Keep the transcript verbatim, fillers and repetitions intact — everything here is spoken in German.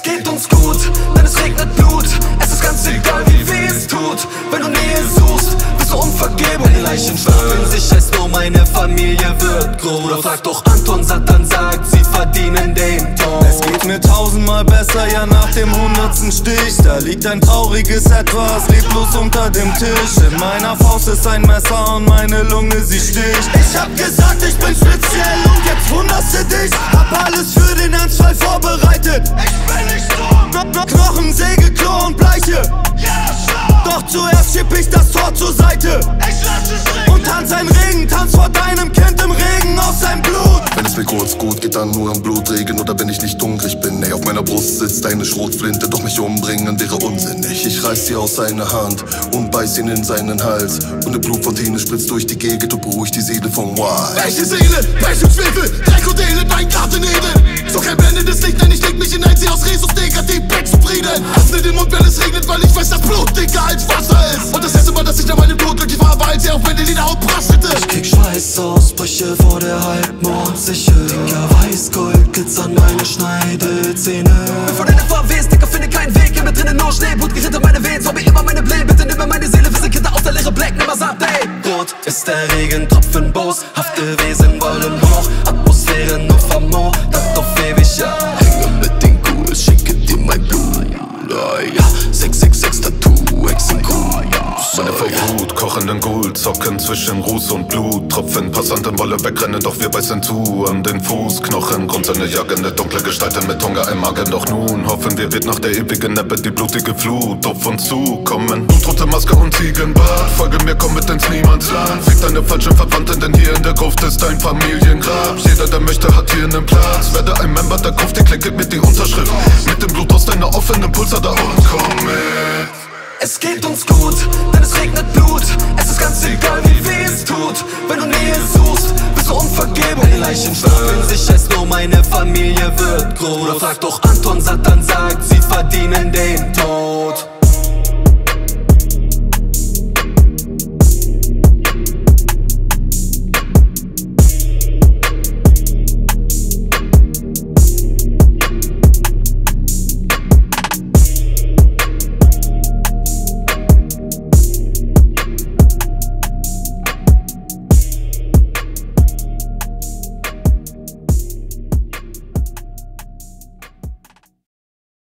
geht uns gut, denn es regnet Blut. Es ist ganz egal, wie weh es tut. Wenn du Nähe suchst, bist du um Vergebung. Meine Leichen stapeln sich, heißt nur meine Familie wird groß. Oder frag doch Anton, Satan sagt, sie verdienen den Tod. Es geht mir tausendmal besser, ja nach dem hundertsten Stich. Da liegt ein trauriges Etwas, leblos unter dem Tisch. In meiner Faust ist ein Messer und meine Lunge, sie sticht. Ich hab gesagt, ich bin speziell und jetzt wunderst du dich. Hab alles für den Ernstfall vorbereitet. Ich bin nicht dumm. Knochen, Säge, Klo und Bleiche. Doch zuerst schieb ich das Tor zur Seite. Ich lass es regnen. Und tanz ein Regentanz vor deinem Kind im Regen aus seinem Blut. Wenn es mir kurz gut geht, dann nur am Blutregen. Oder wenn ich nicht hungrig bin, ey, auf meiner Brust sitzt eine Schrotflinte. Doch mich umbringen wäre unsinnig. Ich reiß sie aus seiner Hand und beiß ihn in seinen Hals. Und eine Blutfontäne spritzt durch die Gegend und beruhigt die Seele vom Wild. Welche Seele, Pech und Schwefel, Dreck und Elend, mein Garten Eden. So kein blendendes Licht, denn ich leg mich in ein See aus Resus negativ, Back zufrieden. Öffne den Mund, wenn es regnet, weil ich weiß, dass Blut dicker als Wasser ist. Und das erste Mal, dass ich nach meinem Blut glücklich war, war, als er auf meine Haut prasselte. Ich krieg Schweißausbrüche vor der Halbmondsichel. Dicker Weißgold, Glitz an meine Schneidezähne. Bevor deine V Ws, Dicker, finde keinen Weg. Hier mit drinnen nur Schnee, Blut gerät in meine Venen. So wie immer meine Blä, bitte nimm mir meine Seele. Wir sind Kinder aus der leere Black, nimmer sagt, ey. Rot ist der Regentropfen, boshafte Wesen wollen hoch. Atmosphäre nur vom Mo, das auf ewig, ja. Hänge mit den Ghouls, schicke dir mein Blut. Ah, ja, sechs sechs sechs Tattoo, Exekution. Meine Verwut, kochenden Gold, zocken zwischen Ruß und Blut. Tropfen, Passanten wollen wegrennen, doch wir beißen zu an den Fußknochen. Grundsinne jagende dunkle Gestalten mit Hunger im Magen. Doch nun hoffen wir, wird nach der ewigen Nebbe die blutige Flut auf uns zukommen. Blutrote Maske und Ziegenbart, folge mir, komm mit ins Niemandsland. Fick deine falschen Verwandten, denn hier in der Gruft ist dein Familiengrab. Jeder, der möchte, hat hier einen Platz. Werde ein Member der Gruft, die klickt mit die Unterschrift. Mit dem Blut aus deiner offenen Pulsader und komm mit. Es geht uns gut, denn es regnet Blut. Es ist ganz egal, wie weh es tut. Wenn du Nähe suchst, bist du um Vergebung. Meine Leichen stapeln sich, heißt nur meine Familie wird groß. Oder frag doch Anton, Satan sagt, sie